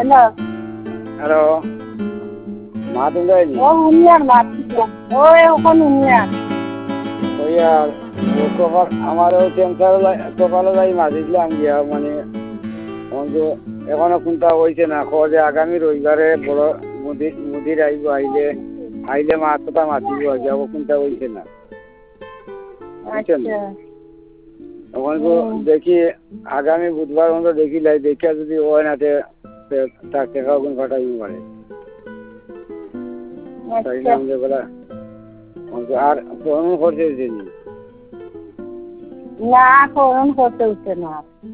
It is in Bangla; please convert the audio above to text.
হ্যালো। হ্যালো, মা তুমি যায়নি? ও উনিয়ার মাছ ও এখন উনিয়ার ওই আর ও কপাল আমারও ক্যান্সার কপালে যাই মাঝে দিলাম গিয়া মানে যে এখনো কোনটা হয়েছে না যে আগামী রবিবারে বড় মুদির আইব আইলে মা কথা মাতিব যাব কোনটা হয়েছে না বুঝছেন আচ্ছা এখন তো দেখি আগামী বুধবার মতো দেখি লাই দেখিয়া যদি হয় না তার টাকা গুণ ঘটাইব পারে তাই আচ্ছা আমাদের বলা আর ফোন করছে না ফোন করতে উঠছে না